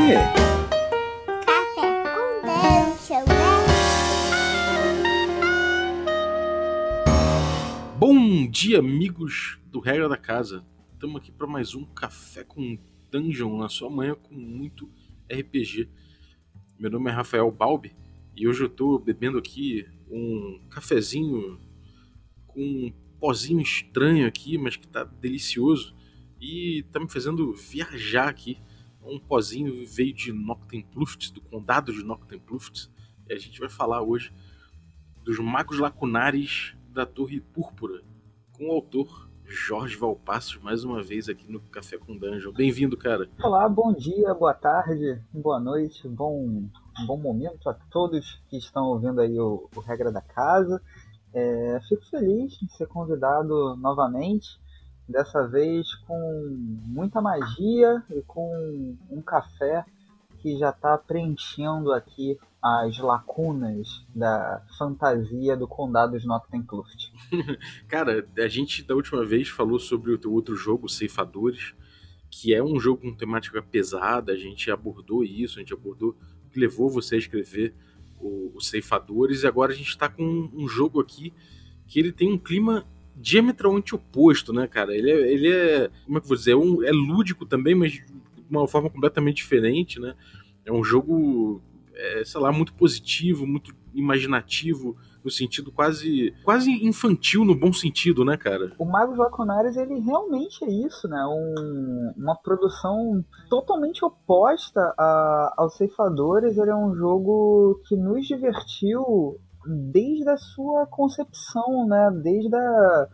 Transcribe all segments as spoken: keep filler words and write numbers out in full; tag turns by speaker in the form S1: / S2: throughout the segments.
S1: quê?
S2: Café com Dungeon, né?
S1: Bom dia, amigos do Regra da Casa. Estamos aqui para mais um Café com Dungeon na sua manhã com muito R P G. Meu nome é Rafael Balbi e hoje eu estou bebendo aqui um cafezinho com um pozinho estranho aqui, mas que está delicioso e está me fazendo viajar aqui. Um pozinho veio de Noctenpluft, do condado de Noctenpluft, e a gente vai falar hoje dos Magos Lacunares da Torre Púrpura, com o autor Jorge Valpassos, mais uma vez aqui no Café com Dungeon. Bem-vindo, cara.
S3: Olá, bom dia, boa tarde, boa noite, bom, bom momento a todos que estão ouvindo aí o, o Regra da Casa. É, fico feliz de ser convidado novamente, dessa vez com muita magia e com um café que já está preenchendo aqui as lacunas da fantasia do condado de Noctenpluft.
S1: Cara, a gente da última vez falou sobre o teu outro jogo, Ceifadores, que é um jogo com temática pesada. A gente abordou isso, a gente abordou o que levou você a escrever o, o Ceifadores, e agora a gente está com um, um jogo aqui que ele tem um clima diametralmente oposto, né, cara? Ele é, ele é como é que eu vou dizer, é, um, é lúdico também, mas de uma forma completamente diferente, né? É um jogo, é, sei lá, muito positivo, muito imaginativo, no sentido quase, quase infantil, no bom sentido, né, cara?
S3: O Magos Lacunares, ele realmente é isso, né? Um, uma produção totalmente oposta a, aos Ceifadores. Ele é um jogo que nos divertiu desde a sua concepção, né? Desde a,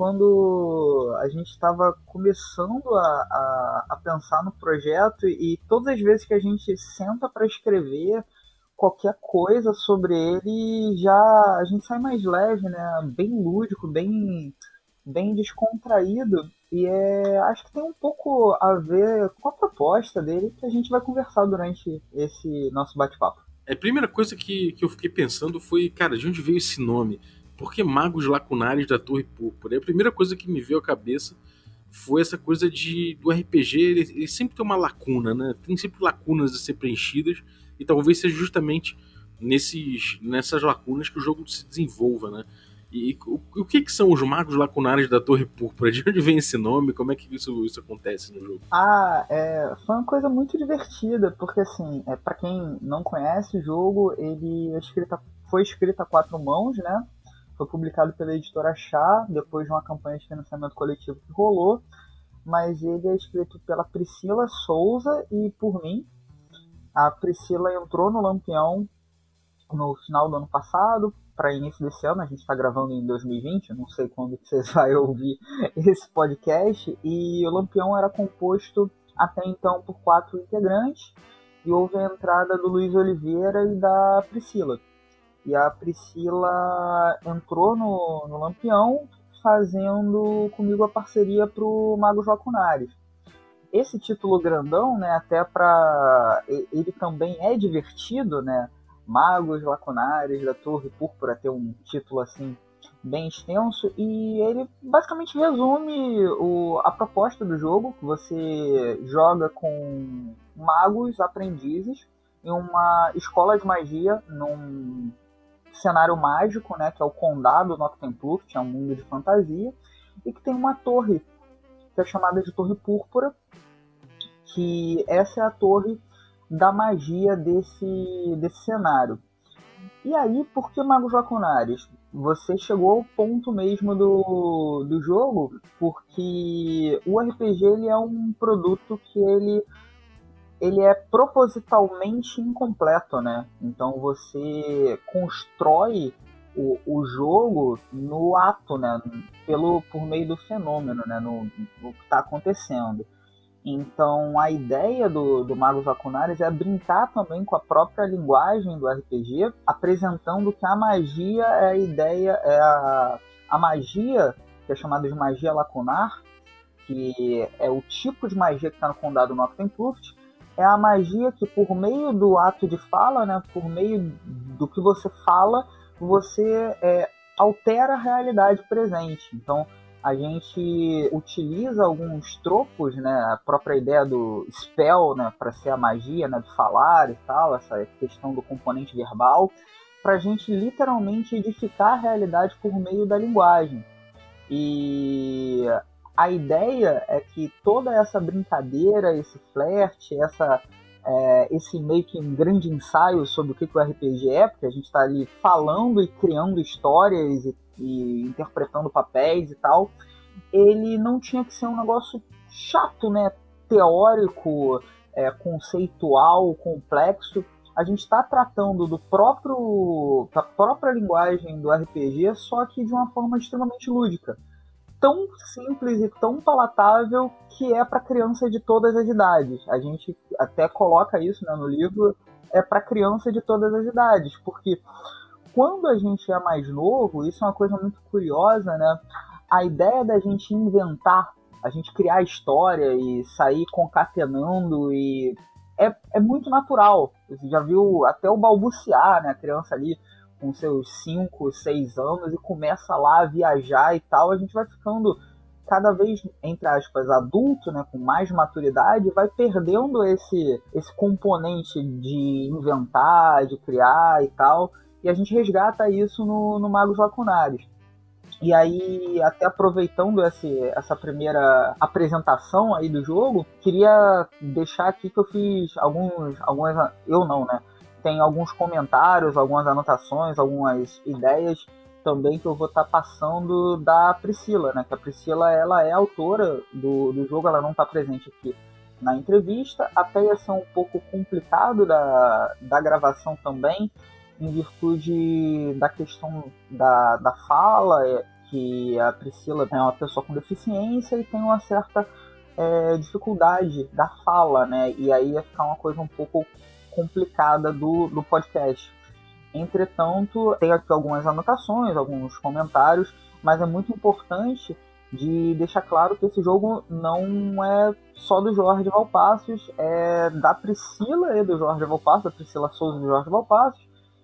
S3: quando a gente estava começando a, a, a pensar no projeto, e todas as vezes que a gente senta para escrever qualquer coisa sobre ele, já a gente sai mais leve, né? Bem lúdico, bem, bem descontraído. E é, acho que tem um pouco a ver com a proposta dele, que a gente vai conversar durante esse nosso bate-papo.
S1: A primeira coisa que, que eu fiquei pensando foi, cara, de onde veio esse nome? Por que Magos Lacunares da Torre Púrpura? E a primeira coisa que me veio à cabeça foi essa coisa de do R P G, ele, ele sempre tem uma lacuna, né? Tem sempre lacunas a ser preenchidas, e talvez seja justamente nesses, nessas lacunas que o jogo se desenvolva, né? E o, o que, que são os Magos Lacunares da Torre Púrpura? De onde vem esse nome? Como é que isso, isso acontece no jogo?
S3: Ah, é, foi uma coisa muito divertida, porque assim, é, para quem não conhece o jogo, ele é escrita, foi escrito a quatro mãos, né? Foi publicado pela editora Chá, depois de uma campanha de financiamento coletivo que rolou, mas ele é escrito pela Priscila Souza e por mim. A Priscila entrou no Lampião no final do ano passado, para início desse ano. A gente está gravando em dois mil e vinte, não sei quando que vocês vão ouvir esse podcast, e o Lampião era composto até então por quatro integrantes, e houve a entrada do Luiz Oliveira e da Priscila. E a Priscila entrou no, no Lampião fazendo comigo a parceria para o Magos Lacunares. Esse título grandão, né, até para ele também é divertido, né? Magos Lacunares da Torre Púrpura, ter um título assim bem extenso, e ele basicamente resume o, a proposta do jogo, que você joga com magos aprendizes em uma escola de magia num cenário mágico, né, que é o condado Noctenpluft, é um mundo de fantasia, e que tem uma torre que é chamada de Torre Púrpura, que essa é a torre da magia desse, desse cenário. E aí, por que Magos Lacunares? Você chegou ao ponto mesmo do, do jogo, porque o R P G ele é um produto que ele, ele é propositalmente incompleto, né? Então você constrói o, o jogo no ato, né? Pelo, por meio do fenômeno, né? No, no que está acontecendo. Então a ideia do, do Magos Lacunares é brincar também com a própria linguagem do R P G, apresentando que a magia é a ideia, é a, a magia, que é chamada de magia lacunar, que é o tipo de magia que está no condado Noctenpluft, é a magia que por meio do ato de fala, né, por meio do que você fala, você é, altera a realidade presente. Então a gente utiliza alguns tropos, né, a própria ideia do spell, né, para ser a magia, né, do falar e tal, essa questão do componente verbal, para a gente literalmente edificar a realidade por meio da linguagem. E a ideia é que toda essa brincadeira, esse flerte, essa, é, esse meio que um grande ensaio sobre o que, que o R P G é, porque a gente está ali falando e criando histórias e, e interpretando papéis e tal, ele não tinha que ser um negócio chato, né, teórico, é, conceitual, complexo. A gente está tratando do próprio, da própria linguagem do R P G, só que de uma forma extremamente lúdica. Tão simples e tão palatável que é para criança de todas as idades. A gente até coloca isso, né, no livro, é para criança de todas as idades, porque quando a gente é mais novo, isso é uma coisa muito curiosa, né? A ideia da gente inventar, a gente criar história e sair concatenando e é, é muito natural. Você já viu até o balbuciar, né? A criança ali com seus cinco, seis anos e começa lá a viajar e tal. A gente vai ficando cada vez, entre aspas, adulto, né? Com mais maturidade, vai perdendo esse, esse componente de inventar, de criar e tal. E a gente resgata isso no, no Magos Lacunares. E aí, até aproveitando esse, essa primeira apresentação aí do jogo, queria deixar aqui que eu fiz alguns, algumas, eu não, né? Tem alguns comentários, algumas anotações, algumas ideias também que eu vou estar tá passando da Priscila, né? Que a Priscila, ela é autora do, do jogo, ela não está presente aqui na entrevista, até ia ser um pouco complicado da, da gravação também, em virtude da questão da, da fala, que a Priscila é uma pessoa com deficiência e tem uma certa é, dificuldade da fala, né? E aí ia ficar uma coisa um pouco complicada do, do podcast. Entretanto, tem aqui algumas anotações, alguns comentários, mas é muito importante de deixar claro que esse jogo não é só do Jorge Valpassos, é da Priscila e do Jorge Valpassos, da Priscila Souza e do Jorge Valpassos.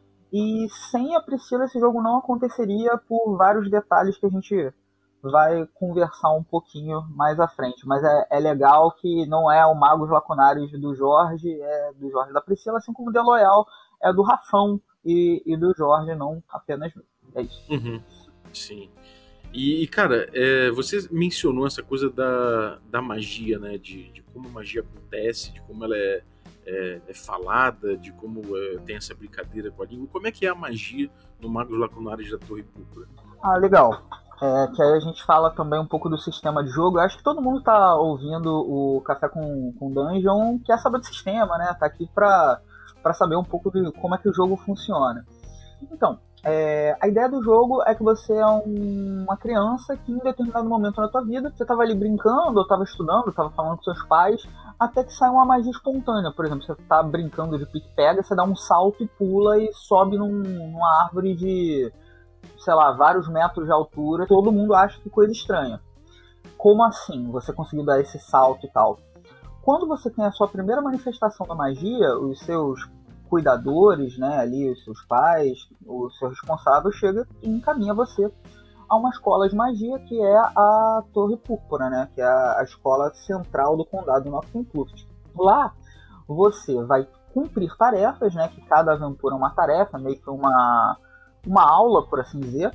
S3: E sem a Priscila esse jogo não aconteceria por vários detalhes que a gente vai conversar um pouquinho mais à frente. Mas é, é legal que não é o Magos Lacunares do Jorge, é do Jorge da Priscila, assim como o The Loyal é do Rafão e, e do Jorge, não apenas é isso.
S1: Uhum, sim. E, cara, é, você mencionou essa coisa da, da magia, né? De, de como a magia acontece, de como ela é, é, é falada, de como é, tem essa brincadeira com a língua. Como é que é a magia no Magos Lacunares da Torre Púrpura?
S3: Ah, legal. É, que aí a gente fala também um pouco do sistema de jogo. Eu acho que todo mundo tá ouvindo o Café com, com Dungeon, quer saber do sistema, né? Tá aqui pra, pra saber um pouco de como é que o jogo funciona. Então, é, a ideia do jogo é que você é um, uma criança que em determinado momento na tua vida, você estava ali brincando, ou estava estudando, estava falando com seus pais, até que sai uma magia espontânea. Por exemplo, você está brincando de pique-pega, você dá um salto e pula e sobe num, numa árvore de, sei lá, vários metros de altura. Todo mundo acha que coisa estranha. Como assim você conseguiu dar esse salto e tal? Quando você tem a sua primeira manifestação da magia, os seus cuidadores, né, ali, os seus pais, o seu responsável chega e encaminha você a uma escola de magia que é a Torre Púrpura, né, que é a escola central do condado de Nottingham. Lá você vai cumprir tarefas, né, que cada aventura é uma tarefa, meio que uma, uma aula, por assim dizer,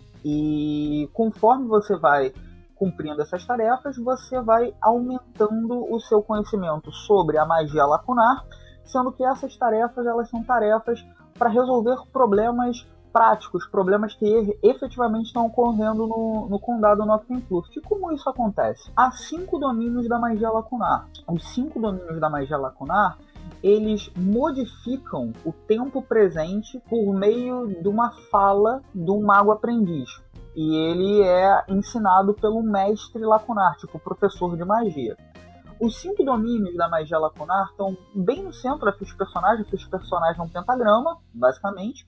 S3: e conforme você vai cumprindo essas tarefas, você vai aumentando o seu conhecimento sobre a magia lacunar, sendo que essas tarefas, elas são tarefas para resolver problemas práticos, problemas que efetivamente estão ocorrendo no, no condado Nottingham. E como isso acontece? Há cinco domínios da magia lacunar. Os cinco domínios da magia lacunar, eles modificam o tempo presente por meio de uma fala de um mago aprendiz. E ele é ensinado pelo mestre lacunar, tipo professor de magia. Os cinco domínios da magia lacunar estão bem no centro da ficha de personagem. A ficha de personagem é um pentagrama, basicamente.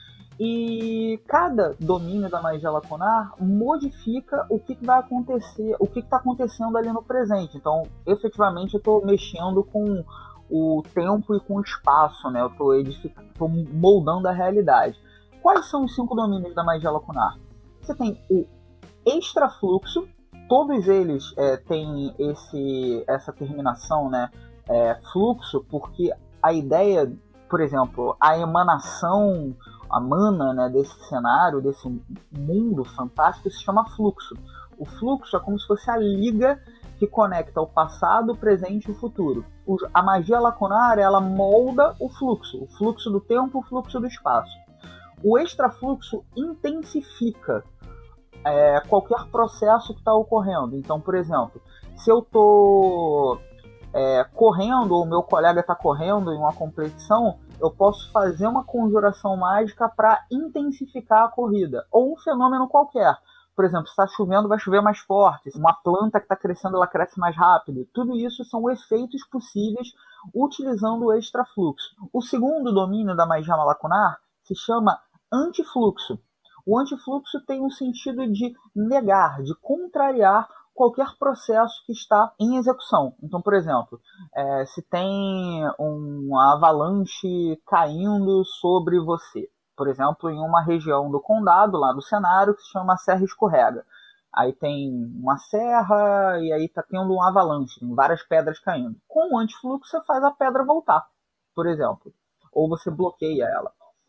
S3: E cada domínio da magia lacunar modifica o que, que vai acontecer, o que está acontecendo ali no presente. Então, efetivamente, eu estou mexendo com o tempo e com o espaço, né? Eu estou edificando, moldando a realidade. Quais são os cinco domínios da magia lacunar? Você tem o extrafluxo. Todos eles é, têm esse, essa terminação, né, é, fluxo, porque a ideia, por exemplo, a emanação, a mana, né, desse cenário, desse mundo fantástico se chama fluxo. O fluxo é como se fosse a liga que conecta o passado, o presente e o futuro. O, a magia lacunar, ela molda o fluxo, o fluxo do tempo, o fluxo do espaço. O extrafluxo intensifica é, qualquer processo que está ocorrendo. Então, por exemplo, se eu estou é, correndo, ou meu colega está correndo em uma competição, eu posso fazer uma conjuração mágica para intensificar a corrida, ou um fenômeno qualquer. Por exemplo, se está chovendo, vai chover mais forte. Uma planta que está crescendo, ela cresce mais rápido. Tudo isso são efeitos possíveis utilizando o extrafluxo. O segundo domínio da magia lacunar se chama antifluxo. O antifluxo tem um sentido de negar, de contrariar qualquer processo que está em execução. Então, por exemplo, é, se tem uma avalanche caindo sobre você, por exemplo, em uma região do condado, lá do cenário, que se chama Serra Escorrega. Aí tem uma serra e aí está tendo um avalanche, tem várias pedras caindo. Com o antifluxo você faz a pedra voltar, por exemplo, ou você bloqueia ela.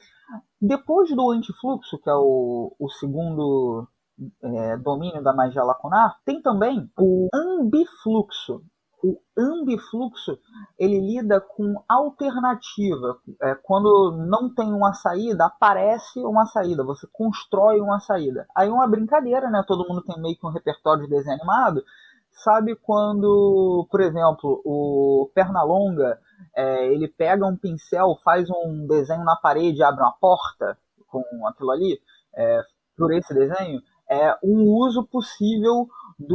S3: Depois do antifluxo, que é o, o segundo é, domínio da magia lacunar, tem também o ambifluxo. O ambifluxo, ele lida com alternativa. É, quando não tem uma saída, aparece uma saída, você constrói uma saída. Aí uma brincadeira, né? Todo mundo tem meio que um repertório de desenho animado. Sabe quando, por exemplo, o Pernalonga, é, ele pega um pincel, faz um desenho na parede, abre uma porta com aquilo ali, é, por esse desenho, é um uso possível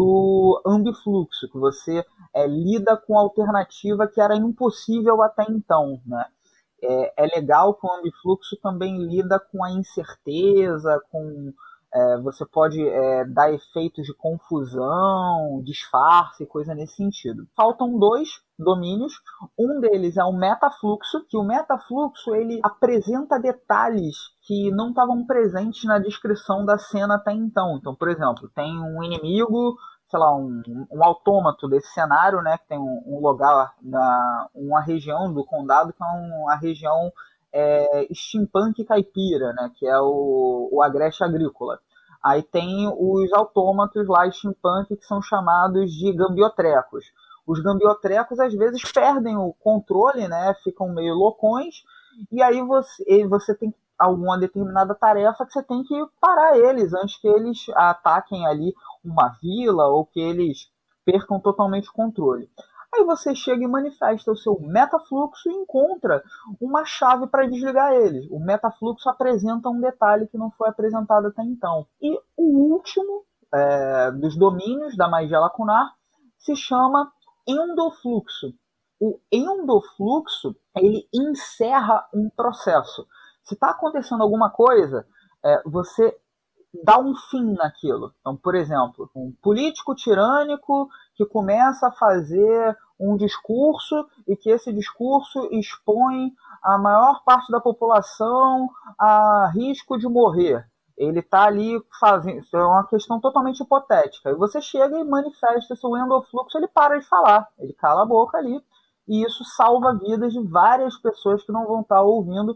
S3: do ambifluxo, que você é, lida com alternativa que era impossível até então, né? É, é legal que o ambifluxo também lida com a incerteza, com é, você pode é, dar efeitos de confusão, disfarce, coisa nesse sentido. Faltam dois domínios. Um deles é o metafluxo, que o metafluxo ele apresenta detalhes que não estavam presentes na descrição da cena até então. Então, por exemplo, tem um inimigo, sei lá, um, um autômato desse cenário, né, que tem um, um lugar, na, uma região do condado que é uma região é, steampunk caipira, né, que é o, o agreste agrícola. Aí tem os autômatos lá steampunk que são chamados de gambiotrecos. Os gambiotrecos às vezes perdem o controle, né, ficam meio loucões, e aí você, você tem alguma determinada tarefa que você tem que parar eles antes que eles ataquem ali uma vila ou que eles percam totalmente o controle. Aí você chega e manifesta o seu metafluxo e encontra uma chave para desligar eles. O metafluxo apresenta um detalhe que não foi apresentado até então. E o último é, dos domínios da magia lacunar se chama endofluxo. O endofluxo, ele encerra um processo. Se está acontecendo alguma coisa, é, você dá um fim naquilo. Então, por exemplo, um político tirânico que começa a fazer um discurso e que esse discurso expõe a maior parte da população a risco de morrer. Ele está ali fazendo... Isso é uma questão totalmente hipotética. E você chega e manifesta seu endofluxo, ele para de falar. Ele cala a boca ali. E isso salva vidas de várias pessoas que não vão estar ouvindo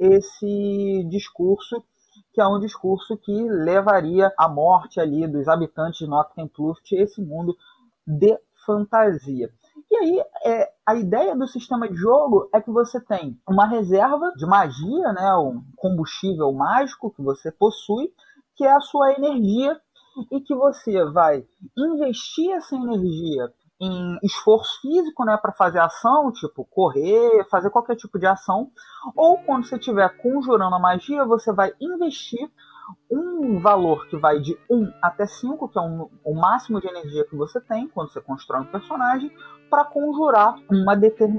S3: esse discurso, que é um discurso que levaria à morte ali dos habitantes de Noctempluft, esse mundo de fantasia. E aí, é, a ideia do sistema de jogo é que você tem uma reserva de magia, né, um combustível mágico que você possui, que é a sua energia, e que você vai investir essa energia em esforço físico, né, para fazer ação, tipo correr, fazer qualquer tipo de ação, ou quando você estiver conjurando a magia, você vai investir um valor que vai de um até cinco, que é um, o máximo de energia que você tem quando você constrói um personagem, para conjurar uma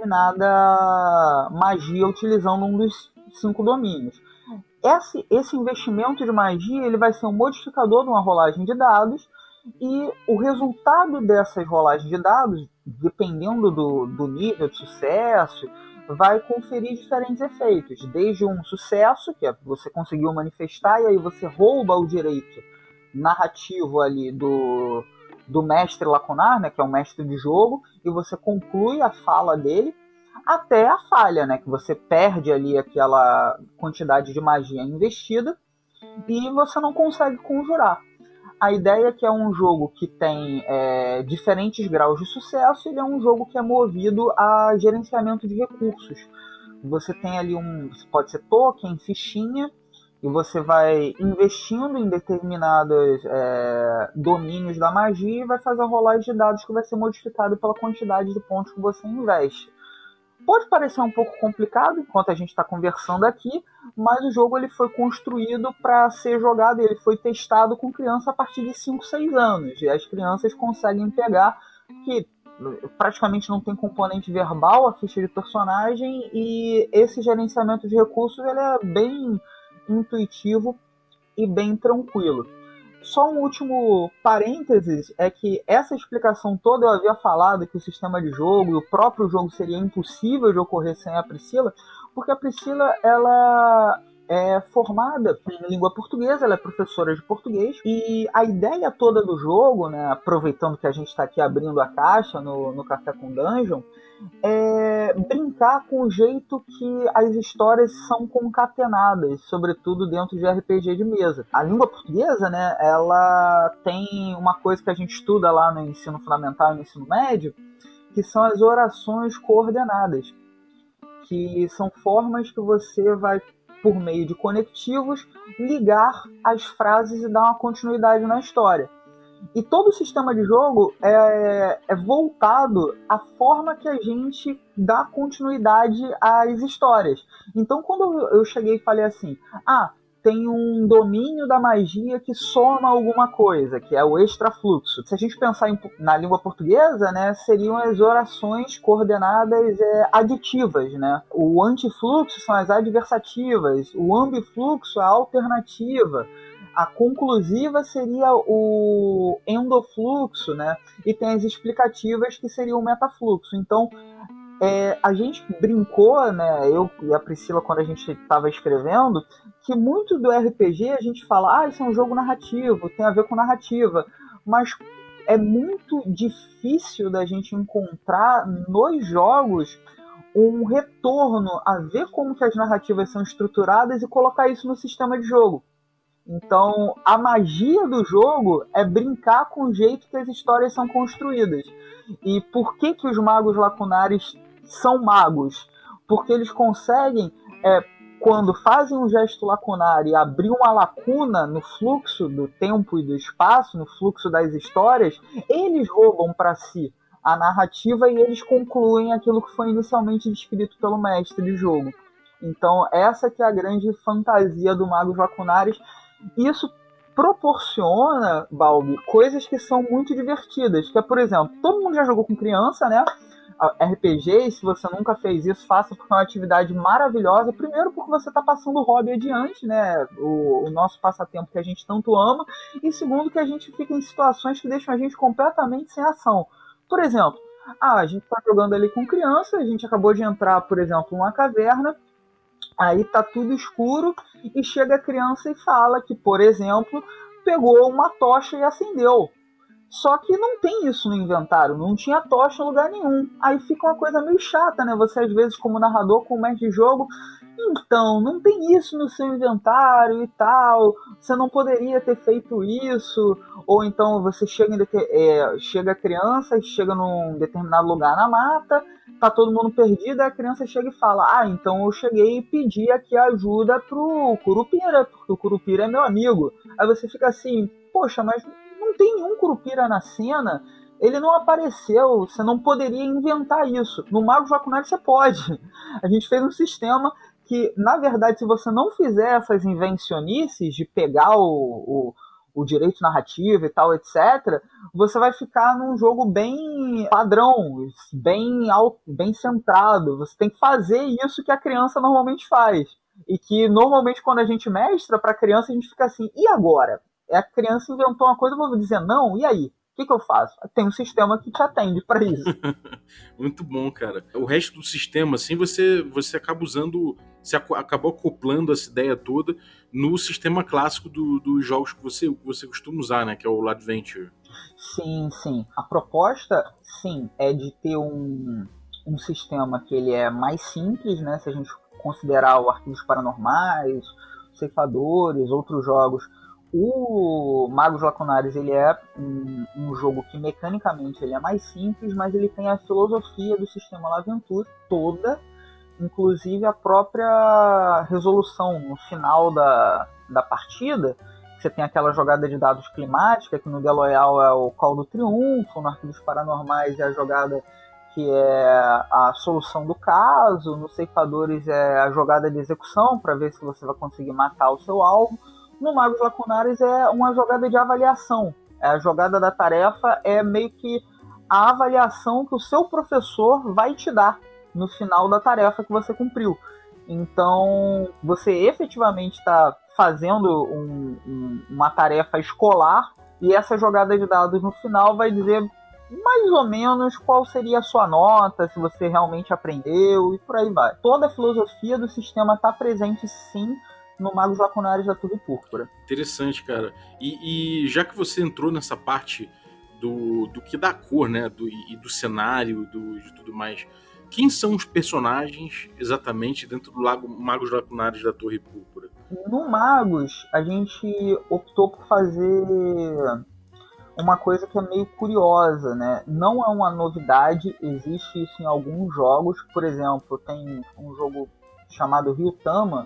S3: determinada magia utilizando um dos cinco domínios. Esse, esse investimento de magia ele vai ser um modificador de uma rolagem de dados, e o resultado dessas rolagens de dados, dependendo do, do nível de sucesso, vai conferir diferentes efeitos. Desde um sucesso, que é você conseguiu manifestar, e aí você rouba o direito narrativo ali do, do mestre lacunar, né, que é o mestre de jogo, e você conclui a fala dele até a falha, né, que você perde ali aquela quantidade de magia investida e você não consegue conjurar. A ideia é que é um jogo que tem é, diferentes graus de sucesso, ele é um jogo que é movido a gerenciamento de recursos. Você tem ali um, pode ser token, fichinha, e você vai investindo em determinados é, domínios da magia e vai fazer a rolagem de dados que vai ser modificado pela quantidade de pontos que você investe. Pode parecer um pouco complicado enquanto a gente está conversando aqui, mas o jogo ele foi construído para ser jogado, ele foi testado com criança a partir de cinco, seis anos. E as crianças conseguem pegar, que praticamente não tem componente verbal, a ficha de personagem, e esse gerenciamento de recursos ele é bem intuitivo e bem tranquilo. Só um último parênteses é que essa explicação toda eu havia falado que o sistema de jogo e o próprio jogo seria impossível de ocorrer sem a Priscila, porque a Priscila ela é formada em língua portuguesa, ela é professora de português, e a ideia toda do jogo, né, aproveitando que a gente está aqui abrindo a caixa no, no Café com Dungeon, é brincar com o jeito que as histórias são concatenadas, sobretudo dentro de R P G de mesa. A língua portuguesa, né, ela tem uma coisa que a gente estuda lá no ensino fundamental e no ensino médio, que são as orações coordenadas, que são formas que você vai, por meio de conectivos, ligar as frases e dar uma continuidade na história. E todo o sistema de jogo é, é voltado à forma que a gente dá continuidade às histórias. Então, quando eu cheguei e falei assim, ah, tem um domínio da magia que soma alguma coisa, que é o extrafluxo. Se a gente pensar em, na língua portuguesa, né, seriam as orações coordenadas é, aditivas, né? O antifluxo são as adversativas, o ambifluxo a alternativa, a conclusiva seria o endofluxo, né? E tem as explicativas que seriam o metafluxo. Então, é, a gente brincou, né, eu e a Priscila, quando a gente estava escrevendo, que muito do R P G a gente fala, ah, isso é um jogo narrativo, tem a ver com narrativa, mas é muito difícil da gente encontrar nos jogos um retorno a ver como que as narrativas são estruturadas e colocar isso no sistema de jogo. Então, a magia do jogo é brincar com o jeito que as histórias são construídas. E por que que os magos lacunares são magos? Porque eles conseguem, é, quando fazem um gesto lacunar e abrir uma lacuna no fluxo do tempo e do espaço, no fluxo das histórias, eles roubam para si a narrativa e eles concluem aquilo que foi inicialmente descrito pelo mestre de jogo. Então, essa que é a grande fantasia do Magos Lacunares. Isso proporciona, Balbi, coisas que são muito divertidas. Que é, por exemplo, todo mundo já jogou com criança, né? R P G, e se você nunca fez isso, faça, porque é uma atividade maravilhosa. Primeiro porque você está passando o hobby adiante, né? O, o nosso passatempo que a gente tanto ama. E segundo que a gente fica em situações que deixam a gente completamente sem ação. Por exemplo, ah, a gente está jogando ali com criança, a gente acabou de entrar, por exemplo, numa caverna, aí tá tudo escuro e chega a criança e fala que, por exemplo, pegou uma tocha e acendeu. Só que não tem isso no inventário, não tinha tocha em lugar nenhum. Aí fica uma coisa meio chata, né? Você, às vezes, como narrador, como mestre de jogo, então, não tem isso no seu inventário e tal, você não poderia ter feito isso. Ou então você chega, em, é, chega a criança e chega num determinado lugar na mata, tá todo mundo perdido, a criança chega e fala, ah, então eu cheguei e pedi aqui ajuda pro Curupira, porque o Curupira é meu amigo. Aí você fica assim, poxa, mas não tem nenhum Curupira na cena, ele não apareceu, você não poderia inventar isso. No Magos Lacunares você pode. A gente fez um sistema que, na verdade, se você não fizer essas invencionices de pegar o, o, o direito narrativo e tal, etcétera, você vai ficar num jogo bem padrão, bem, alto, bem centrado. Você tem que fazer isso que a criança normalmente faz. E que, normalmente, quando a gente mestra para a criança, a gente fica assim, e agora? A criança inventou uma coisa, eu vou dizer não, e aí? O que, que eu faço? Tem um sistema que te atende para isso.
S1: Muito bom, cara. O resto do sistema, assim, você, você acaba usando, você ac- acabou acoplando essa ideia toda no sistema clássico do- dos jogos que você, que você costuma usar, né? Que é o Adventure.
S3: Sim, sim. A proposta, sim, é de ter um, um sistema que ele é mais simples, né? Se a gente considerar o Arquivos Paranormais, Ceifadores, outros jogos. O Magos Lacunares ele é um, um jogo que mecanicamente ele é mais simples, mas ele tem a filosofia do sistema Laventure toda, inclusive a própria resolução no final da, da partida. Você tem aquela jogada de dados climática, que no The Loyal é o Call do Triunfo, no Arquivos Paranormais é a jogada que é a solução do caso, no Ceifadores é a jogada de execução, para ver se você vai conseguir matar o seu alvo. No Magos Lacunares é uma jogada de avaliação. A jogada da tarefa é meio que a avaliação que o seu professor vai te dar no final da tarefa que você cumpriu. Então, você efetivamente está fazendo um, um, uma tarefa escolar e essa jogada de dados no final vai dizer mais ou menos qual seria a sua nota, se você realmente aprendeu e por aí vai. Toda a filosofia do sistema está presente sim no Magos Lacunares da Torre Púrpura.
S1: Interessante, cara. E, e já que você entrou nessa parte do, do que dá cor, né? Do, e do cenário, do, de tudo mais, quem são os personagens exatamente dentro do Lago, Magos Lacunares da Torre Púrpura?
S3: No Magos, a gente optou por fazer uma coisa que é meio curiosa, né? Não é uma novidade, existe isso em alguns jogos. Por exemplo, tem um jogo chamado Ryutama,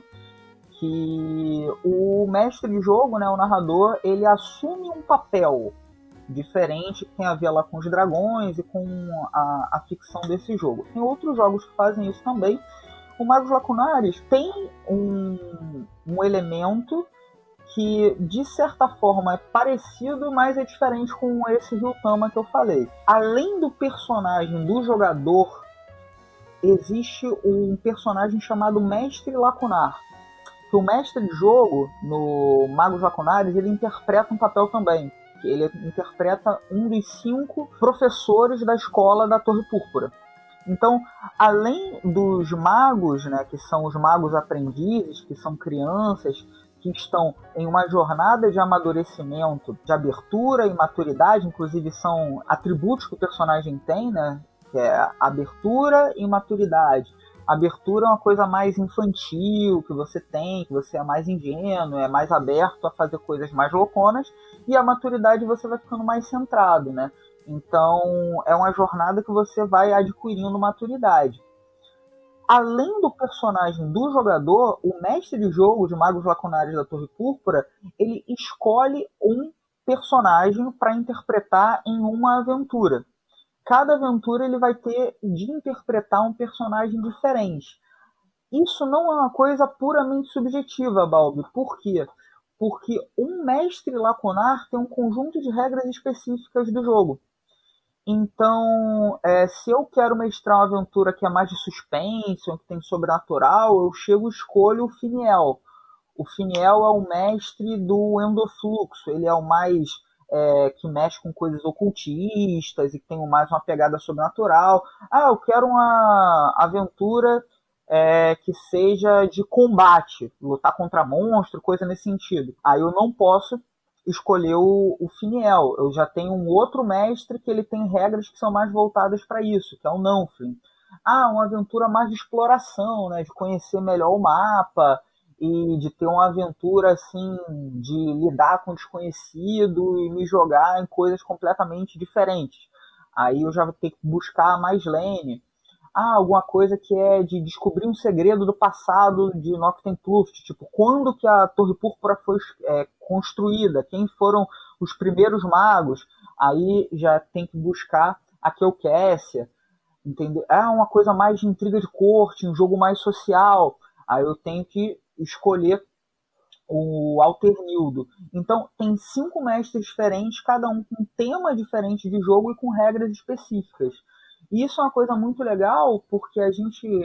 S3: que o mestre de jogo, né, o narrador, ele assume um papel diferente que tem a ver lá com os dragões e com a, a ficção desse jogo. Tem outros jogos que fazem isso também. O Magos Lacunares tem um, um elemento que, de certa forma, é parecido, mas é diferente com esse Ryutama que eu falei. Além do personagem do jogador, existe um personagem chamado Mestre Lacunar. Que o mestre de jogo, no Magos Lacunares, ele interpreta um papel também. Ele interpreta um dos cinco professores da escola da Torre Púrpura. Então, além dos magos, né, que são os magos aprendizes, que são crianças que estão em uma jornada de amadurecimento, de abertura e maturidade, inclusive são atributos que o personagem tem, né, que é abertura e maturidade. Abertura é uma coisa mais infantil que você tem, que você é mais ingênuo, é mais aberto a fazer coisas mais louconas, e a maturidade você vai ficando mais centrado, né? Então é uma jornada que você vai adquirindo maturidade. Além do personagem do jogador, o mestre de jogo de Magos Lacunares da Torre Púrpura, ele escolhe um personagem para interpretar em uma aventura. Cada aventura ele vai ter de interpretar um personagem diferente. Isso não é uma coisa puramente subjetiva, Balbi. Por quê? Porque um mestre lacunar tem um conjunto de regras específicas do jogo. Então, é, se eu quero mestrar uma aventura que é mais de suspense, que tem sobrenatural, eu chego e escolho o Finiel. O Finiel é o mestre do endofluxo. Ele é o mais... É, que mexe com coisas ocultistas e que tem mais uma pegada sobrenatural. Ah, eu quero uma aventura é, que seja de combate, lutar contra monstro, coisa nesse sentido. Aí eu não posso escolher o, o Finiel. Eu já tenho um outro mestre que ele tem regras que são mais voltadas para isso, que é o Nanflin. Ah, uma aventura mais de exploração, né, de conhecer melhor o mapa e de ter uma aventura assim, de lidar com o desconhecido e me jogar em coisas completamente diferentes. Aí eu já vou ter que buscar mais lane. Ah, alguma coisa que é de descobrir um segredo do passado de Noctem Pluft, tipo, quando que a Torre Púrpura foi é, construída, quem foram os primeiros magos. Aí já tem que buscar a Kelkessia, entendeu? É uma coisa mais de intriga de corte, um jogo mais social. Aí eu tenho que escolher o Alternildo. Então, tem cinco mestres diferentes, cada um com um tema diferente de jogo e com regras específicas. E isso é uma coisa muito legal, porque a gente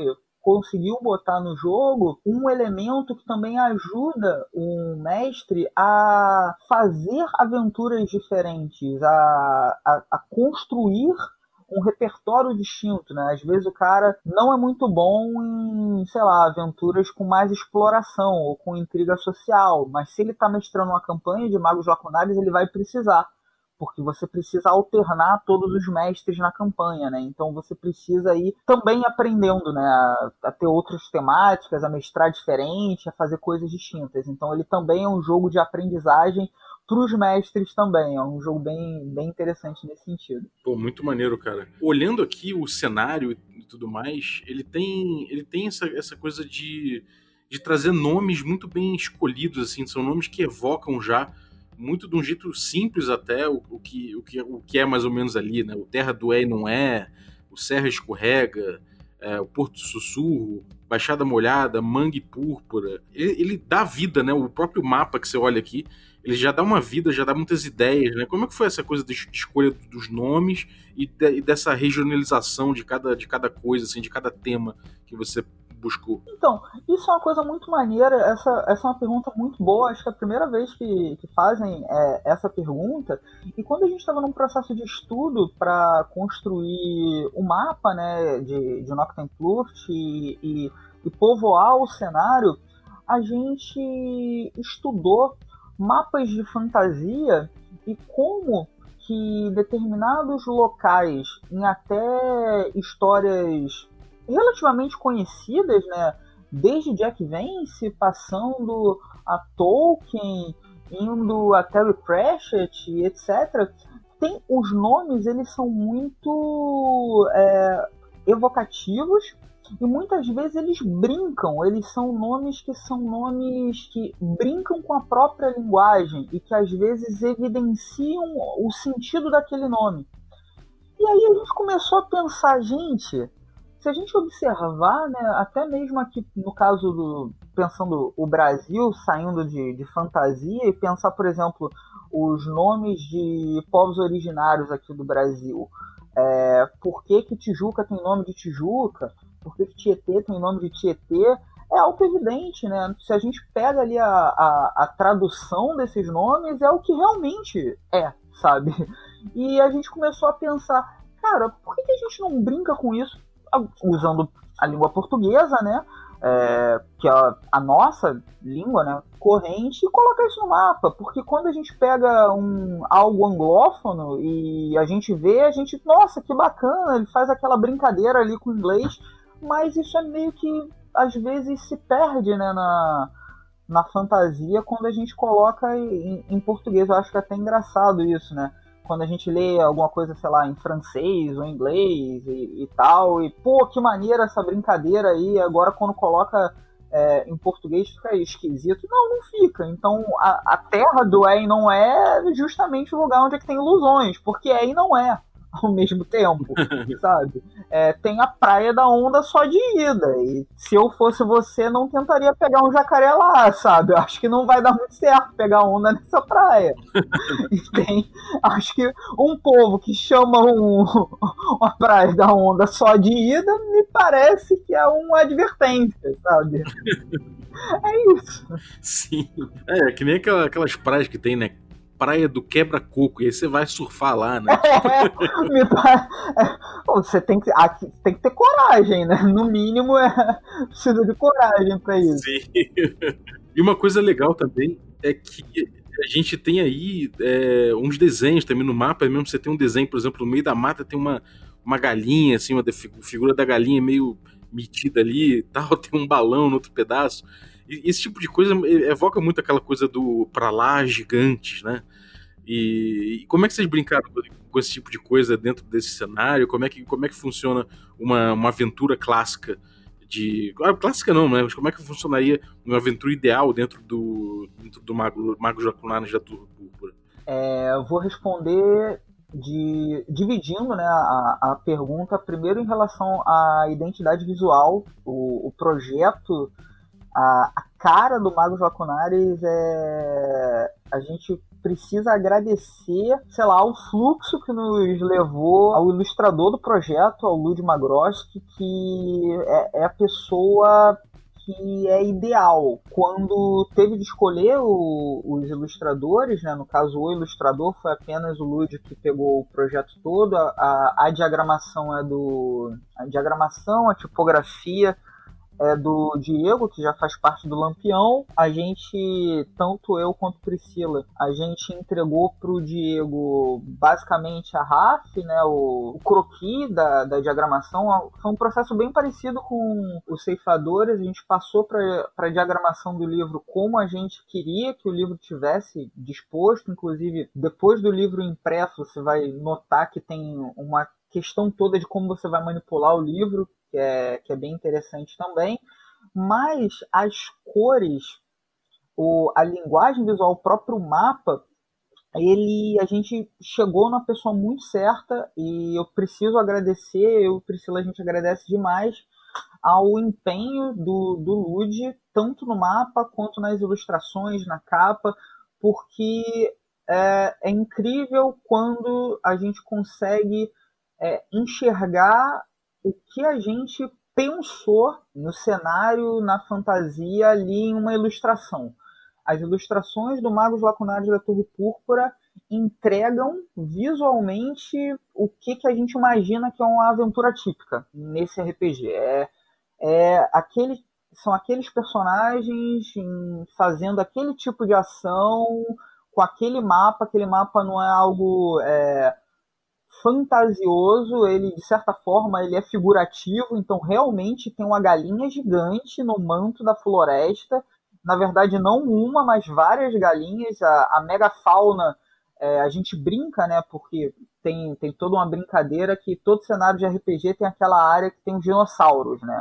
S3: conseguiu botar no jogo um elemento que também ajuda o mestre a fazer aventuras diferentes, a, a, a construir um repertório distinto, né? Às vezes o cara não é muito bom em, sei lá, aventuras com mais exploração ou com intriga social, mas se ele está mestrando uma campanha de Magos Lacunares, ele vai precisar, porque você precisa alternar todos os mestres na campanha, né? Então você precisa ir também aprendendo, né? A, a ter outras temáticas, a mestrar diferente, a fazer coisas distintas. Então ele também é um jogo de aprendizagem para os mestres também. É um jogo bem, bem interessante nesse sentido.
S1: Pô, muito maneiro, cara. Olhando aqui o cenário e tudo mais, ele tem, ele tem essa, essa coisa de, de trazer nomes muito bem escolhidos, assim. São nomes que evocam já, muito de um jeito simples até, o, o, que, o, que, o que é mais ou menos ali, né? O Terra do É e Não É, o Serra Escorrega, é, o Porto Sussurro, Baixada Molhada, Mangue Púrpura. Ele, ele dá vida, né? O próprio mapa que você olha aqui, ele já dá uma vida, já dá muitas ideias, né? Como é que foi essa coisa de escolha dos nomes e, de, e dessa regionalização de cada, de cada coisa, assim, de cada tema que você buscou?
S3: Então, isso é uma coisa muito maneira, essa, essa é uma pergunta muito boa, acho que é a primeira vez que, que fazem é, essa pergunta, e quando a gente estava num processo de estudo para construir o mapa, né, de, de Noctem Pluft e, e, e povoar o cenário, a gente estudou mapas de fantasia e como que determinados locais em até histórias relativamente conhecidas, né, desde Jack Vance, passando a Tolkien, indo a Terry Pratchett, etcétera, tem os nomes, eles são muito é, evocativos, e muitas vezes eles brincam, eles são nomes que são nomes que brincam com a própria linguagem e que às vezes evidenciam o sentido daquele nome. E aí a gente começou a pensar, gente, se a gente observar, né, até mesmo aqui no caso do, pensando o Brasil saindo de, de fantasia e pensar, por exemplo, os nomes de povos originários aqui do Brasil, é, por que que Tijuca tem nome de Tijuca? Por que Tietê tem nome de Tietê? É auto-evidente, né? Se a gente pega ali a, a, a tradução desses nomes, é o que realmente é, sabe? E a gente começou a pensar, cara, por que, que a gente não brinca com isso usando a língua portuguesa, né? É, que é a, a nossa língua, né, corrente, e coloca isso no mapa, porque quando a gente pega um, algo anglófono e a gente vê, a gente, nossa, que bacana, ele faz aquela brincadeira ali com o inglês, mas isso é meio que, às vezes, se perde, né, na, na fantasia quando a gente coloca em, em português. Eu acho que é até engraçado isso, né? Quando a gente lê alguma coisa, sei lá, em francês ou em inglês e, e tal, e pô, que maneira essa brincadeira aí, agora quando coloca é, em português fica esquisito. Não, não fica. Então a, a terra do é e não é justamente o lugar onde é que tem ilusões, porque é e não é ao mesmo tempo, sabe? É, tem a praia da onda só de ida, e se eu fosse você, não tentaria pegar um jacaré lá, sabe? Eu acho que não vai dar muito certo pegar onda nessa praia. E tem, acho que um povo que chama um, uma praia da onda só de ida, me parece que é uma advertência, sabe? É isso.
S1: Sim. É, que nem aquela, aquelas praias que tem, né? Praia do Quebra-Coco, e aí você vai surfar lá, né?
S3: É, me pa... Você tem que, aqui, tem que ter coragem, né? No mínimo, é... precisa de coragem pra isso.
S1: Sim. E uma coisa legal também é que a gente tem aí é, uns desenhos também no mapa, mesmo você tem um desenho, por exemplo, no meio da mata tem uma, uma galinha, assim, uma figura da galinha meio metida ali e tal, tem um balão no outro pedaço. Esse tipo de coisa evoca muito aquela coisa do pra lá gigantes, né? E, e como é que vocês brincaram com esse tipo de coisa dentro desse cenário? Como é que, como é que funciona uma, uma aventura clássica? De, ah, clássica não, né? Mas como é que funcionaria uma aventura ideal dentro do, dentro do Mago, Magos Lacunares da Turba Púrpura?
S3: É, eu vou responder de, dividindo, né, a, a pergunta primeiro em relação à identidade visual. O, o projeto... A, a cara do Magos Lacunares é, a gente precisa agradecer, sei lá, o fluxo que nos levou ao ilustrador do projeto, ao Lud Magroski, que é, é a pessoa que é ideal. Quando teve de escolher o, os ilustradores, né, no caso o ilustrador foi apenas o Lud que pegou o projeto todo, a, a, a diagramação é do... a diagramação, a tipografia é do Diego, que já faz parte do Lampião. A gente, tanto eu quanto Priscila, a gente entregou para o Diego basicamente a R A F, né, o, o croquis da, da diagramação. Foi um processo bem parecido com os ceifadores. A gente passou para a diagramação do livro como a gente queria que o livro tivesse disposto. Inclusive, depois do livro impresso, você vai notar que tem uma questão toda de como você vai manipular o livro, que é, que é bem interessante também, mas as cores, o, a linguagem visual, o próprio mapa, ele, a gente chegou na pessoa muito certa, e eu preciso agradecer, eu e Priscila, a gente agradece demais ao empenho do, do Lud, tanto no mapa quanto nas ilustrações, na capa, porque é, é incrível quando a gente consegue é, enxergar o que a gente pensou no cenário, na fantasia, ali em uma ilustração. As ilustrações do Magos Lacunares da Torre Púrpura entregam visualmente o que, que a gente imagina que é uma aventura típica nesse R P G. É, é aquele, são aqueles personagens em, fazendo aquele tipo de ação com aquele mapa. Aquele mapa não é algo... É, fantasioso, ele de certa forma ele é figurativo, então realmente tem uma galinha gigante no manto da floresta, na verdade não uma, mas várias galinhas, a, a megafauna, é, a gente brinca, né, porque tem, tem toda uma brincadeira que todo cenário de R P G tem aquela área que tem os dinossauros, né,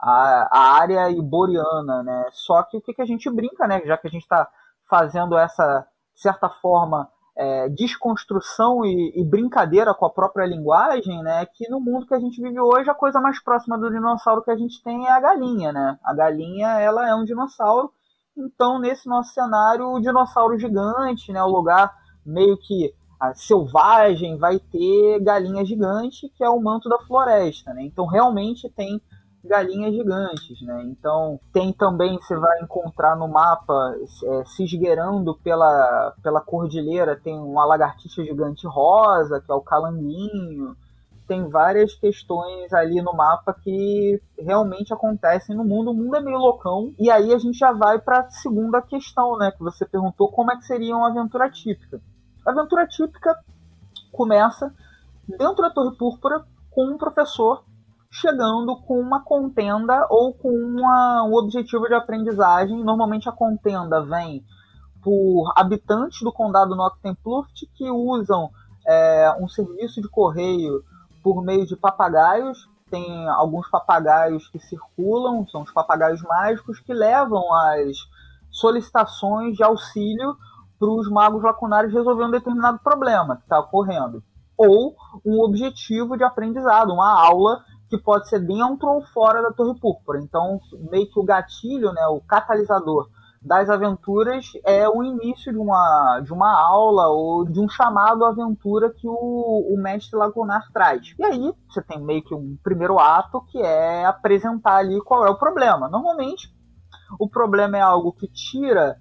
S3: a, a área iboriana, né, só que o que, que a gente brinca, né, já que a gente está fazendo essa, de certa forma, É, desconstrução e, e brincadeira com a própria linguagem, né, que no mundo que a gente vive hoje, a coisa mais próxima do dinossauro que a gente tem é a galinha, né? A galinha, ela é um dinossauro, então nesse nosso cenário, o dinossauro gigante, né, o lugar meio que a, selvagem, vai ter galinha gigante, que é o manto da floresta, né? Então realmente tem galinhas gigantes, né? Então tem também, você vai encontrar no mapa, é, se esgueirando pela, pela cordilheira, tem uma lagartixa gigante rosa, que é o calanguinho. Tem várias questões ali no mapa que realmente acontecem no mundo. O mundo é meio loucão. E aí a gente já vai para a segunda questão, né? Que você perguntou como é que seria uma aventura típica. A aventura típica começa dentro da Torre Púrpura com um professor chegando com uma contenda ou com uma, um objetivo de aprendizagem. Normalmente a contenda vem por habitantes do condado Noctempluft que usam é, um serviço de correio por meio de papagaios. Tem alguns papagaios que circulam, são os papagaios mágicos, que levam as solicitações de auxílio para os magos lacunares resolver um determinado problema que está ocorrendo. Ou um objetivo de aprendizado, uma aula que pode ser dentro ou fora da Torre Púrpura. Então, meio que o gatilho, né, o catalisador das aventuras é o início de uma, de uma aula ou de um chamado à aventura que o, o mestre Lacunar traz. E aí, você tem meio que um primeiro ato, que é apresentar ali qual é o problema. Normalmente, o problema é algo que tira...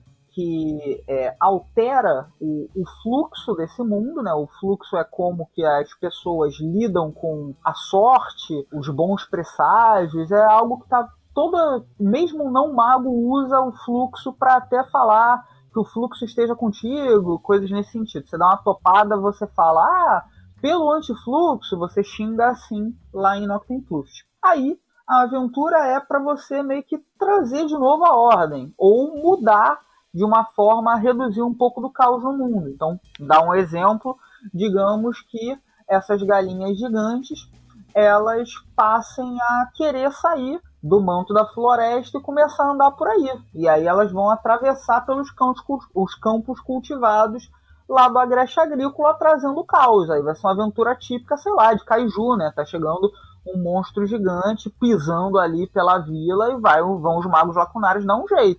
S3: que é, altera o, o fluxo desse mundo, né? O fluxo é como que as pessoas lidam com a sorte, os bons presságios, é algo que está toda... Mesmo um não mago usa o fluxo para até falar que o fluxo esteja contigo, coisas nesse sentido. Você dá uma topada, você fala, ah, pelo antifluxo, você xinga assim lá em Noctempluft. Aí, a aventura é para você meio que trazer de novo a ordem, ou mudar de uma forma a reduzir um pouco do caos no mundo. Então, dá um exemplo, digamos que essas galinhas gigantes, elas passem a querer sair do manto da floresta e começar a andar por aí. E aí elas vão atravessar pelos campos, os campos cultivados lá do Agreste Agrícola, trazendo caos. Aí vai ser uma aventura típica, sei lá, de Kaiju, né? Tá chegando um monstro gigante pisando ali pela vila e vai, vão os magos lacunares dar um jeito.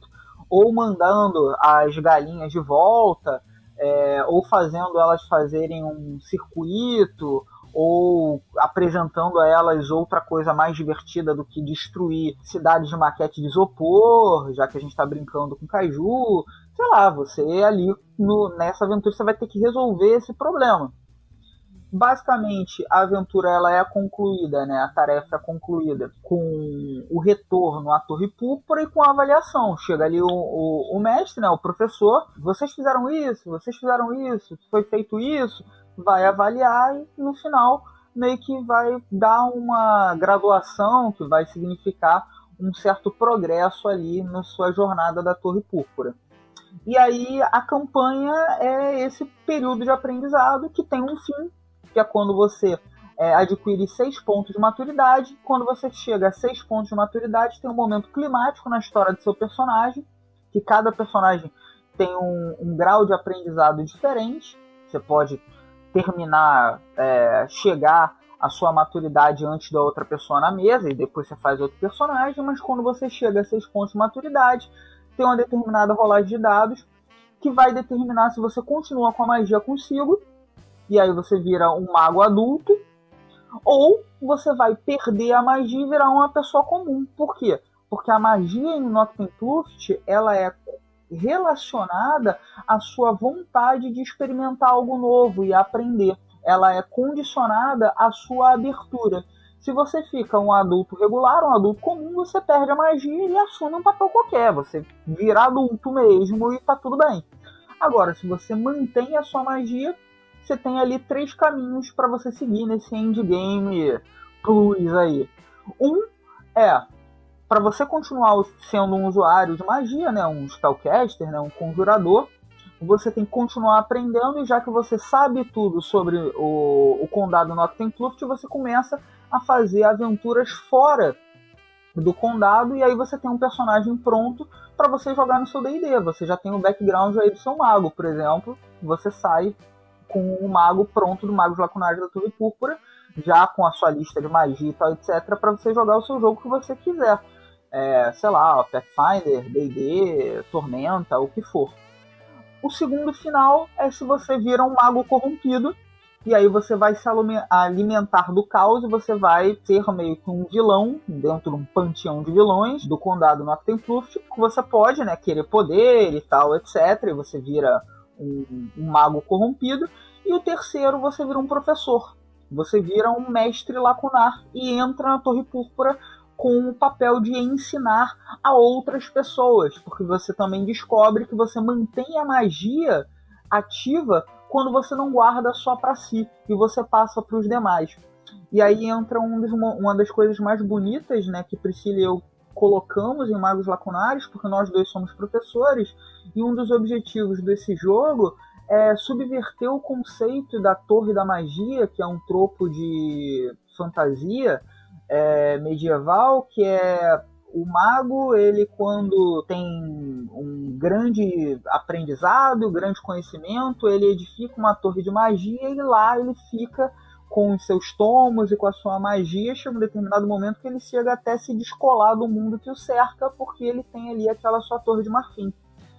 S3: ou mandando as galinhas de volta, é, ou fazendo elas fazerem um circuito, ou apresentando a elas outra coisa mais divertida do que destruir cidades de maquete de isopor, já que a gente está brincando com Kaiju. Sei lá, você ali no, nessa aventura você vai ter que resolver esse problema. Basicamente, a aventura ela é concluída, né? A tarefa é concluída com o retorno à Torre Púrpura e com a avaliação. Chega ali o, o, o mestre, né? O professor. Vocês fizeram isso, vocês fizeram isso, foi feito isso. Vai avaliar e no final meio que vai dar uma graduação que vai significar um certo progresso ali na sua jornada da Torre Púrpura. E aí a campanha é esse período de aprendizado que tem um fim, que é quando você é, adquire seis pontos de maturidade. Quando você chega a seis pontos de maturidade, tem um momento climático na história do seu personagem, que cada personagem tem um, um grau de aprendizado diferente. Você pode terminar, é, chegar à sua maturidade antes da outra pessoa na mesa, e depois você faz outro personagem, mas quando você chega a seis pontos de maturidade, tem uma determinada rolagem de dados que vai determinar se você continua com a magia consigo, e aí você vira um mago adulto, ou você vai perder a magia e virar uma pessoa comum. Por quê? Porque a magia em Noctem Pluft, ela é relacionada à sua vontade de experimentar algo novo e aprender. Ela é condicionada à sua abertura. Se você fica um adulto regular, um adulto comum, você perde a magia e assume um papel qualquer. Você vira adulto mesmo e tá tudo bem. Agora, se você mantém a sua magia, você tem ali três caminhos para você seguir nesse endgame plus aí. Um é para você continuar sendo um usuário de magia, né, um spellcaster, né, um conjurador. Você tem que continuar aprendendo, e já que você sabe tudo sobre o, o condado Noctem Pluft, você começa a fazer aventuras fora do condado, e aí você tem um personagem pronto para você jogar no seu D e D. Você já tem o background aí do seu mago, por exemplo. Você sai com o mago pronto do Magos Lacunares da Torre Púrpura, já com a sua lista de magia e tal, etcétera, para você jogar o seu jogo que você quiser. É, sei lá, Pathfinder, D e D, Tormenta, o que for. O segundo final é se você vira um mago corrompido, e aí você vai se alimentar do caos, e você vai ser meio que um vilão dentro de um panteão de vilões do condado Noctem Pluft, porque você pode, né, querer poder e tal, etcétera, e você vira um, um mago corrompido. E o terceiro, você vira um professor. Você vira um mestre lacunar e entra na Torre Púrpura com o papel de ensinar a outras pessoas, porque você também descobre que você mantém a magia ativa quando você não guarda só para si, e você passa para os demais. E aí entra um dos, uma das coisas mais bonitas, né, que Priscila e eu colocamos em Magos Lacunares, porque nós dois somos professores, e um dos objetivos desse jogo é subverter o conceito da Torre da Magia, que é um tropo de fantasia É, medieval, que é o mago, ele quando tem um grande aprendizado, grande conhecimento, ele edifica uma torre de magia, e lá ele fica com os seus tomos e com a sua magia. Chega um determinado momento que ele chega até se descolar do mundo que o cerca, porque ele tem ali aquela sua torre de marfim.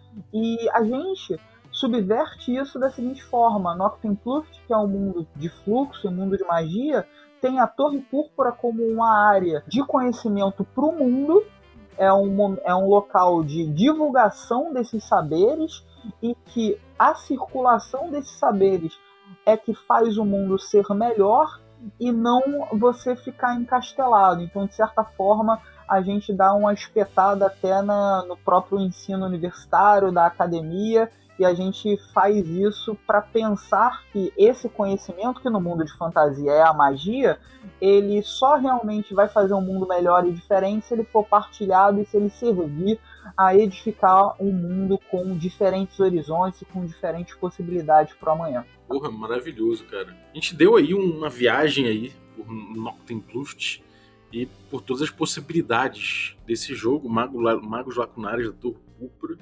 S3: E a gente subverte isso da seguinte forma: Noctem Pluft, que é um mundo de fluxo, um mundo de magia, tem a Torre Púrpura como uma área de conhecimento para o mundo, é um, é um local de divulgação desses saberes, e que a circulação desses saberes é que faz o mundo ser melhor e não você ficar encastelado. Então, de certa forma, a gente dá uma espetada até na, no próprio ensino universitário, da academia, e a gente faz isso para pensar que esse conhecimento, que no mundo de fantasia é a magia, ele só realmente vai fazer um mundo melhor e diferente se ele for partilhado e se ele servir a edificar um mundo com diferentes horizontes e com diferentes possibilidades para o amanhã.
S1: Porra, maravilhoso, cara. A gente deu aí uma viagem aí por Noctem Pluft e por todas as possibilidades desse jogo, Magos Lacunares da Torre Púrpura.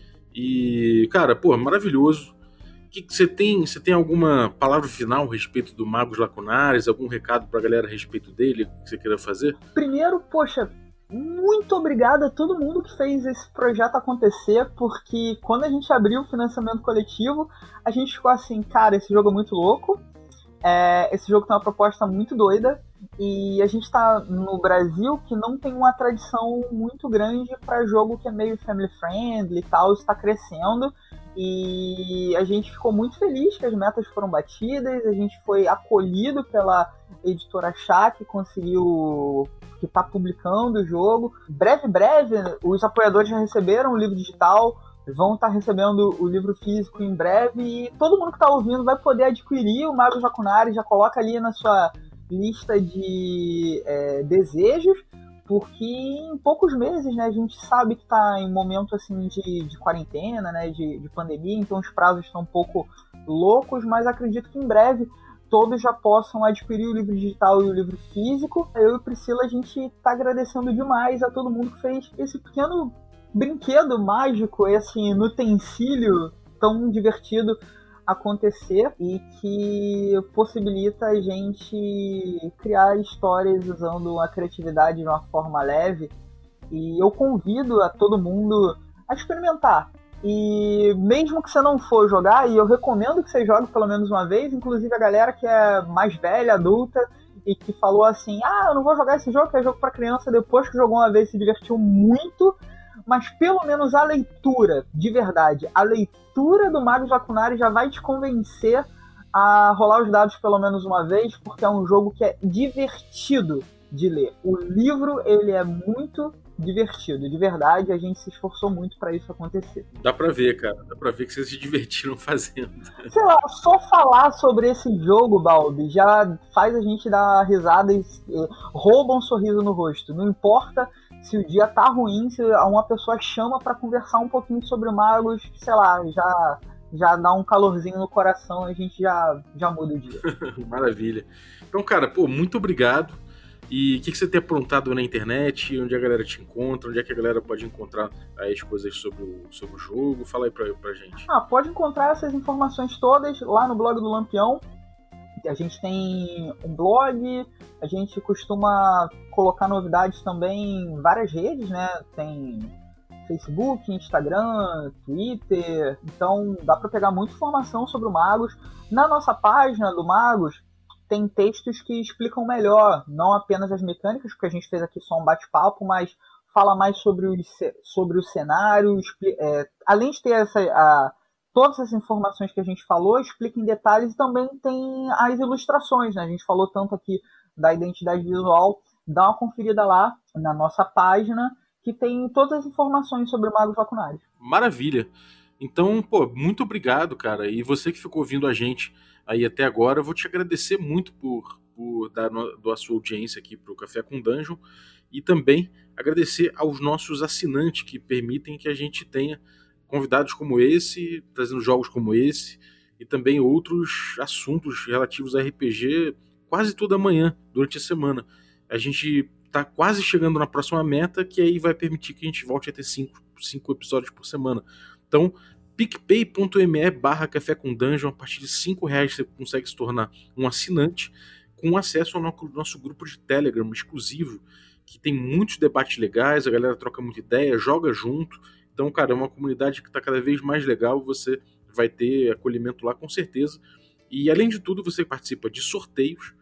S1: E, cara, pô, maravilhoso. Que você tem, você tem alguma palavra final a respeito do Magos Lacunares? Algum recado pra galera a respeito dele que você queira fazer?
S3: Primeiro, poxa, muito obrigado a todo mundo que fez esse projeto acontecer, porque quando a gente abriu o financiamento coletivo, a gente ficou assim, cara, esse jogo é muito louco, é, esse jogo tem uma proposta muito doida, e a gente tá no Brasil que não tem uma tradição muito grande para jogo que é meio family friendly e tal, está crescendo, e a gente ficou muito feliz que as metas foram batidas, a gente foi acolhido pela editora Chá, que conseguiu, que está publicando o jogo. Breve, breve, os apoiadores já receberam o livro digital, vão estar recebendo o livro físico em breve, e todo mundo que está ouvindo vai poder adquirir o Magos Lacunares, já coloca ali na sua lista de é, desejos, porque em poucos meses, né, a gente sabe que está em um momento assim, de, de quarentena, né, de, de pandemia, então os prazos estão um pouco loucos, mas acredito que em breve todos já possam adquirir o livro digital e o livro físico. Eu e Priscila, a gente está agradecendo demais a todo mundo que fez esse pequeno brinquedo mágico, esse utensílio tão divertido acontecer e que possibilita a gente criar histórias usando a criatividade de uma forma leve. E eu convido a todo mundo a experimentar. E mesmo que você não for jogar, e eu recomendo que você jogue pelo menos uma vez, inclusive a galera que é mais velha, adulta, e que falou assim, ah, eu não vou jogar esse jogo, que é jogo para criança, depois que jogou uma vez se divertiu muito, mas pelo menos a leitura, de verdade, a leitura do Magos Lacunares já vai te convencer a rolar os dados pelo menos uma vez, porque é um jogo que é divertido de ler. O livro, ele é muito divertido, de verdade, a gente se esforçou muito para isso acontecer.
S1: Dá pra ver, cara, dá pra ver que vocês se divertiram fazendo.
S3: Sei lá, só falar sobre esse jogo, Balbi, já faz a gente dar risada e, e rouba um sorriso no rosto. Não importa se o dia tá ruim, se uma pessoa chama para conversar um pouquinho sobre magos, sei lá, já, já dá um calorzinho no coração e a gente já, já muda o dia.
S1: Maravilha. Então, cara, pô, muito obrigado. E o que, que você tem aprontado na internet? Onde a galera te encontra? Onde é que a galera pode encontrar aí as coisas sobre o, sobre o jogo? Fala aí pra, pra gente.
S3: Ah, pode encontrar essas informações todas lá no blog do Lampião. A gente tem um blog, a gente costuma colocar novidades também em várias redes, né? Tem Facebook, Instagram, Twitter, então dá para pegar muita informação sobre o Magos. Na nossa página do Magos tem textos que explicam melhor, não apenas as mecânicas, porque a gente fez aqui só um bate-papo, mas fala mais sobre o, sobre o cenário, é, além de ter essa... A, todas essas informações que a gente falou, explica em detalhes, e também tem as ilustrações, né? A gente falou tanto aqui da identidade visual, dá uma conferida lá na nossa página, que tem todas as informações sobre o Magos Lacunares.
S1: Maravilha! Então, pô, muito obrigado, cara. E você que ficou ouvindo a gente aí até agora, eu vou te agradecer muito por, por dar no, a sua audiência aqui pro Café com Dungeon, e também agradecer aos nossos assinantes que permitem que a gente tenha convidados como esse, trazendo jogos como esse, e também outros assuntos relativos a R P G quase toda manhã, durante a semana. A gente está quase chegando na próxima meta, que aí vai permitir que a gente volte a ter cinco, cinco episódios por semana. Então, picpay.me barra café com dungeon, a partir de cinco reais você consegue se tornar um assinante, com acesso ao nosso grupo de Telegram exclusivo, que tem muitos debates legais, a galera troca muita ideia, joga junto. Então, cara, é uma comunidade que está cada vez mais legal, você vai ter acolhimento lá com certeza. E, além de tudo, você participa de sorteios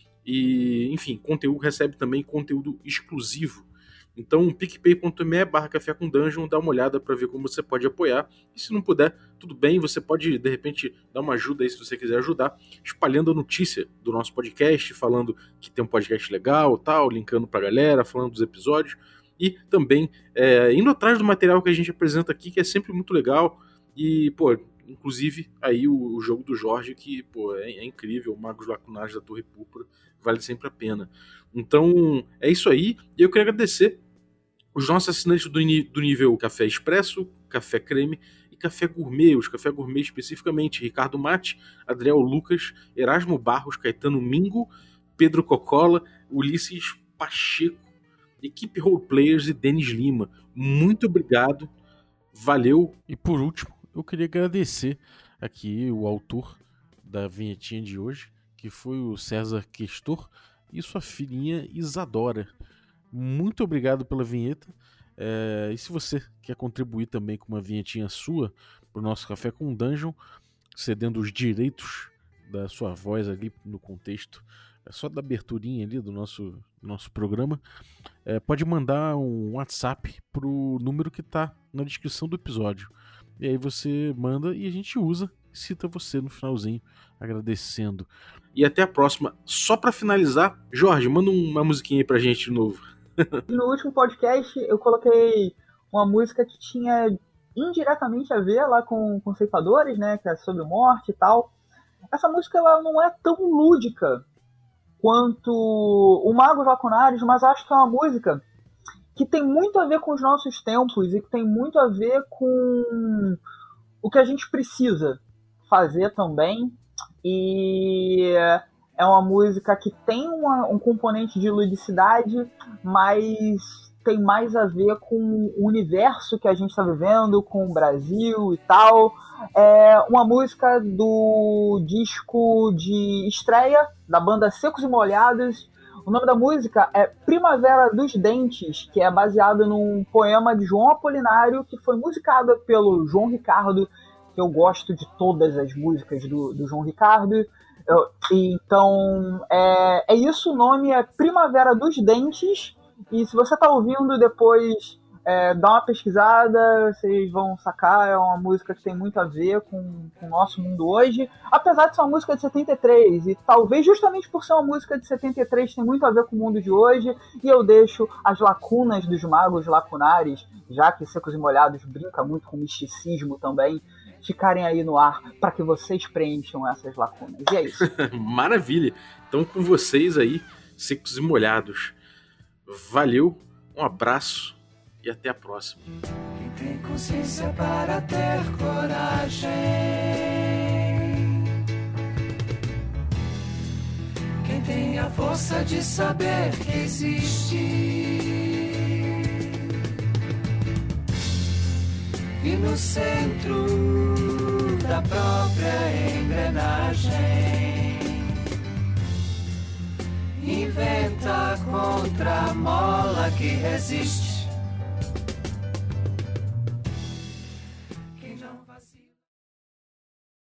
S1: e, enfim, conteúdo, recebe também conteúdo exclusivo. Então, picpay.me barra café com dungeon, dá uma olhada para ver como você pode apoiar. E se não puder, tudo bem, você pode, de repente, dar uma ajuda aí se você quiser ajudar, espalhando a notícia do nosso podcast, falando que tem um podcast legal, tal, linkando pra galera, falando dos episódios. E também é, indo atrás do material que a gente apresenta aqui, que é sempre muito legal. E, pô, inclusive aí o, o jogo do Jorge, que, pô, é, é incrível, o Magos Lacunares da Torre Púrpura, vale sempre a pena. Então, é isso aí. E eu quero agradecer os nossos assinantes do, do nível Café Expresso, Café Creme e Café Gourmet, os Café Gourmet especificamente, Ricardo Mate, Adriel Lucas, Erasmo Barros, Caetano Mingo, Pedro Cocola, Ulisses Pacheco, Equipe Roleplayers e Denis Lima. Muito obrigado, valeu. E por último, eu queria agradecer aqui o autor da vinhetinha de hoje, que foi o César Questor, e sua filhinha Isadora. muito obrigado pela vinheta. É, e se você quer contribuir também com uma vinhetinha sua para o nosso Café com Dungeon, cedendo os direitos da sua voz ali no contexto, é só da aberturinha ali do nosso, do nosso programa, é, pode mandar um WhatsApp pro número que tá na descrição do episódio. E aí você manda e a gente usa e cita você no finalzinho, agradecendo. E até a próxima. Só para finalizar, Jorge, manda uma musiquinha aí pra gente de novo.
S3: No último podcast eu coloquei uma música que tinha indiretamente a ver lá com, com ceifadores, né, que é sobre morte e tal. Essa música ela não é tão lúdica quanto o Magos Lacunares, mas acho que é uma música que tem muito a ver com os nossos tempos e que tem muito a ver com o que a gente precisa fazer também. E é uma música que tem uma, um componente de ludicidade, mas tem mais a ver com o universo que a gente está vivendo, com o Brasil e tal. É uma música do disco de estreia da banda Secos e Molhados. O nome da música é Primavera dos Dentes, que é baseado num poema de João Apolinário, que foi musicado pelo João Ricardo, que eu gosto de todas as músicas do, do João Ricardo. Eu, então, é, é isso, o nome é Primavera dos Dentes, e se você está ouvindo depois, é, dá uma pesquisada, vocês vão sacar, é uma música que tem muito a ver com, com o nosso mundo hoje, apesar de ser uma música de setenta e três, e talvez justamente por ser uma música de setenta e três tem muito a ver com o mundo de hoje, e eu deixo as lacunas dos Magos Lacunares, já que Secos e Molhados brinca muito com misticismo também, ficarem aí no ar para que vocês preencham essas lacunas. E é isso.
S1: Maravilha! Então com vocês aí, Secos e Molhados. Valeu, um abraço e até a próxima.
S4: Quem tem consciência para ter coragem, quem tem a força de saber que existe e no centro da própria engrenagem inventa contra a mola que resiste.